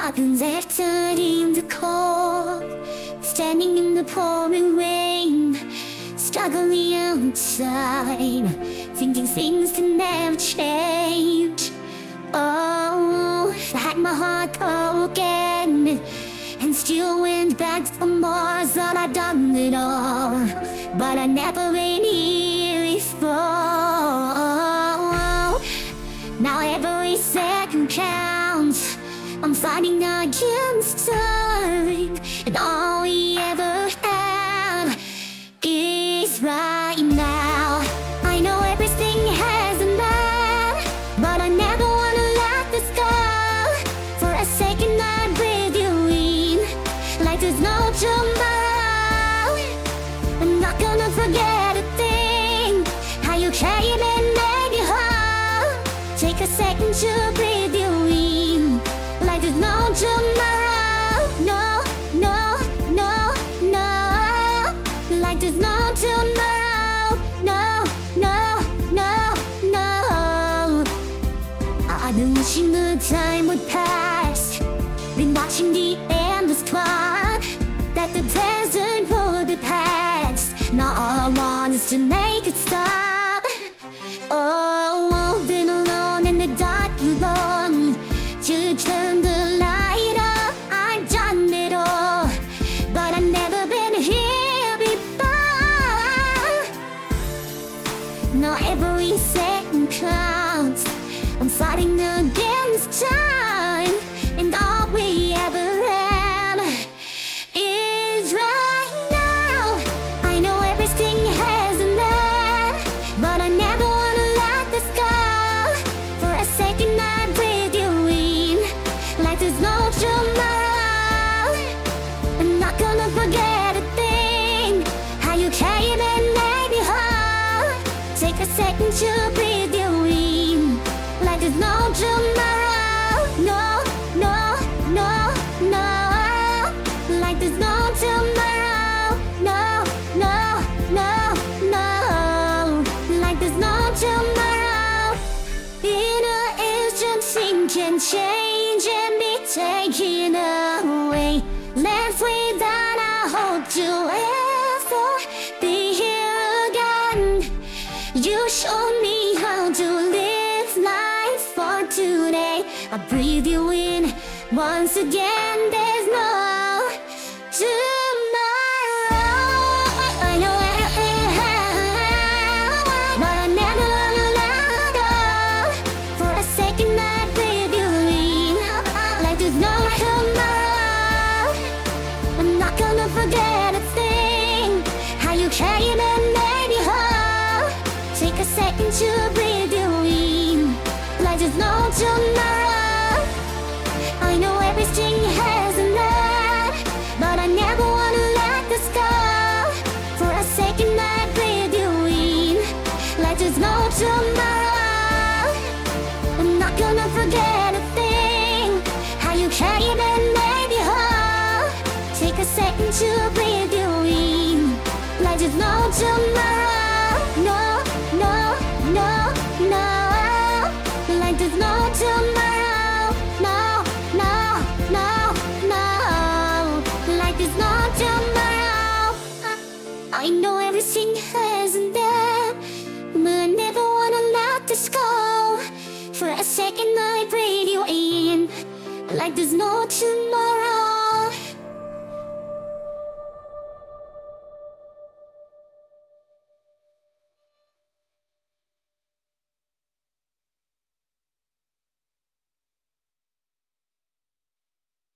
I've been there in the cold, standing in the pouring rain, struggling outside, thinking things can never change. Oh, I had my heart broken and still went back for more. Thought I'd done it all, but I never really thought. Now every second counts. I'm fighting against time, and all we ever have is right now. I know everything has a man, but I never wanna let this go. For a second I breathe you in, like there's no tomorrow. I'm not gonna forget a thing, how you came and made me whole. Take a second to breathe you in, like there's no tomorrow. No, no, no, no. Like there's no tomorrow. No, no, no, no. I've been wishing the time would pass, been watching the endless clock, that the present would be past. Now all I want is to make it stop. Oh, been alone in the dark too long to turn the light up. I've done it all, but I've never been here before. Now every second counts. I'm fighting against time, and all we ever have is right now. I know everything has an end, but I never wanna let this go. For a second I breathe you in, like there's no tomorrow. I'm not gonna forget a thing, how you came and made me whole. Take a second to breathe you in, like there's no tomorrow. No, no, no, no. Like there's no tomorrow. No, no, no, no. Like there's no tomorrow. In an instant, things can change and be taken away. Left without a hope to ever be here again. You showed me how to live life for today. I breathe you in once again. There's no tomorrow. I know everything has, but I never wanna let go. For a second I breathe you in, like there's no tomorrow. I'm not gonna forget a thing, how you came and made me whole. Take a second to breathe you in, like there's no tomorrow. I know everything has an end, but I never wanna let this go. For a second I breathe you in, like there's no tomorrow. I'm not gonna forget a thing, how you came and made me whole. Take a second to breathe you in, like there's no tomorrow. No, no, no, no. Like there's no tomorrow. No, no, no, no. Like there's no tomorrow. I know everything has an end, but I never wanna let this go. For a second I breathe you in, like there's no tomorrow.